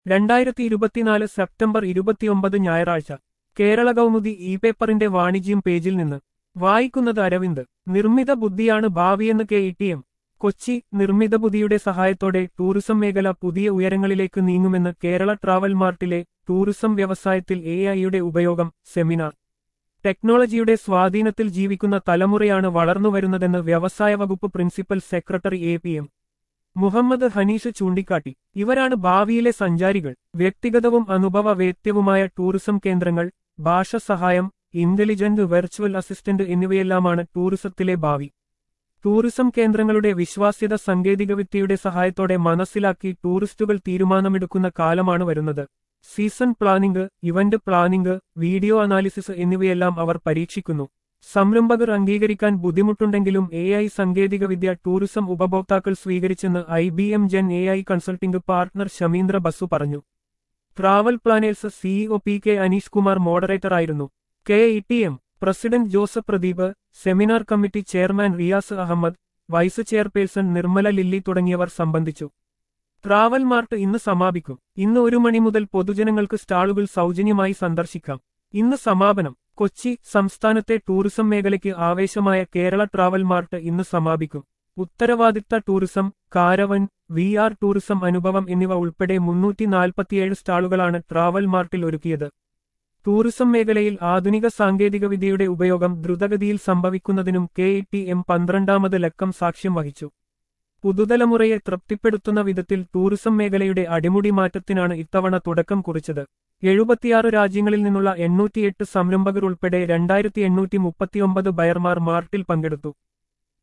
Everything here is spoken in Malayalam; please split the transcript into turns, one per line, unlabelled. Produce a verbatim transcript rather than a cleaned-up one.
രണ്ടായിരത്തി ഇരുപത്തിനാല് സെപ്റ്റംബർ ഇരുപത്തിയൊമ്പത് ഞായറാഴ്ച കേരള കൗമുദി ഇ പേപ്പറിന്റെ വാണിജ്യം പേജിൽ നിന്ന് വായിക്കുന്നത് അരവിന്ദ്. നിർമ്മിത ബുദ്ധിയാണ് ഭാവിയെന്ന് K E T M Kochi. നിർമ്മിത ബുദ്ധിയുടെ സഹായത്തോടെ ടൂറിസം മേഖല പുതിയ ഉയരങ്ങളിലേക്ക് നീങ്ങുമെന്ന് കേരള ട്രാവൽ മാർട്ടിലെ ടൂറിസം വ്യവസായത്തിൽ എ ഐയുടെ ഉപയോഗം സെമിനാർ. ടെക്നോളജിയുടെ സ്വാധീനത്തിൽ ജീവിക്കുന്ന തലമുറയാണ് വളർന്നുവരുന്നതെന്ന് വ്യവസായ വകുപ്പ് principal secretary A P M Muhammad Hanish ചൂണ്ടിക്കാട്ടി. ഇവരാണ് ഭാവിയിലെ സഞ്ചാരികൾ. വ്യക്തിഗതവും അനുഭവവേദ്യവുമായ ടൂറിസം കേന്ദ്രങ്ങൾ, ഭാഷ സഹായം, ഇന്റലിജന്റ് വെർച്വൽ അസിസ്റ്റന്റ് എന്നിവയെല്ലാമാണ് ടൂറിസത്തിലെ ഭാവി. ടൂറിസം കേന്ദ്രങ്ങളുടെ വിശ്വാസ്യത സാങ്കേതികവിദ്യയുടെ സഹായത്തോടെ മനസ്സിലാക്കി ടൂറിസ്റ്റുകൾ തീരുമാനമെടുക്കുന്ന കാലമാണ് വരുന്നത്. Season planning, event planning, video analysis എന്നിവയെല്ലാം അവർ പരീക്ഷിക്കുന്നു. സംരംഭകർ അംഗീകരിക്കാൻ ബുദ്ധിമുട്ടുണ്ടെങ്കിലും എ ഐ സാങ്കേതികവിദ്യ ടൂറിസം ഉപഭോക്താക്കൾ സ്വീകരിച്ചെന്ന് I B M gen A I consulting partner Shamindra Basu പറഞ്ഞു. Travel planners CEO P K Aneesh Kumar മോഡറേറ്ററായിരുന്നു. K E T M president Joseph Pradeep, seminar committee chairman Riyas Ahmed, vice chairperson Nirmala Lilly തുടങ്ങിയവർ സംബന്ധിച്ചു. ട്രാവൽ മാർട്ട് ഇന്ന് സമാപിക്കും. ഇന്ന് ഒരു മണി മുതൽ പൊതുജനങ്ങൾക്ക് സ്റ്റാളുകൾ സൗജന്യമായി സന്ദർശിക്കാം. ഇന്ന് സമാപനം. കൊച്ചി. സംസ്ഥാനത്തെ ടൂറിസം മേഖലയ്ക്ക് ആവേശമായ കേരള ട്രാവൽ മാർട്ട് ഇന്ന് സമാപിക്കും. ഉത്തരവാദിത്ത tourism, caravan, V R tourism അനുഭവം എന്നിവ ഉൾപ്പെടെ മുന്നൂറ്റി നാൽപ്പത്തിയേഴ് സ്റ്റാളുകളാണ് ട്രാവൽ മാർട്ടിൽ ഒരുക്കിയത്. ടൂറിസം മേഖലയിൽ ആധുനിക സാങ്കേതികവിദ്യയുടെ ഉപയോഗം ദ്രുതഗതിയിൽ സംഭവിക്കുന്നതിനും കെ ഇ ടി എം പന്ത്രണ്ടാമത് ലക്കം സാക്ഷ്യം വഹിച്ചു. പുതുതലമുറയെ തൃപ്തിപ്പെടുത്തുന്ന വിധത്തിൽ ടൂറിസം മേഖലയുടെ അടിമുടി മാറ്റത്തിനാണ് ഇത്തവണ തുടക്കം കുറിച്ചത്. എഴുപത്തിയാറ് രാജ്യങ്ങളിൽ നിന്നുള്ള എണ്ണൂറ്റിയെട്ട് സംരംഭകർ ഉൾപ്പെടെ രണ്ടായിരത്തി എണ്ണൂറ്റി മുപ്പത്തിയൊമ്പത് ബയർമാർ മാർട്ടിൽ പങ്കെടുത്തു.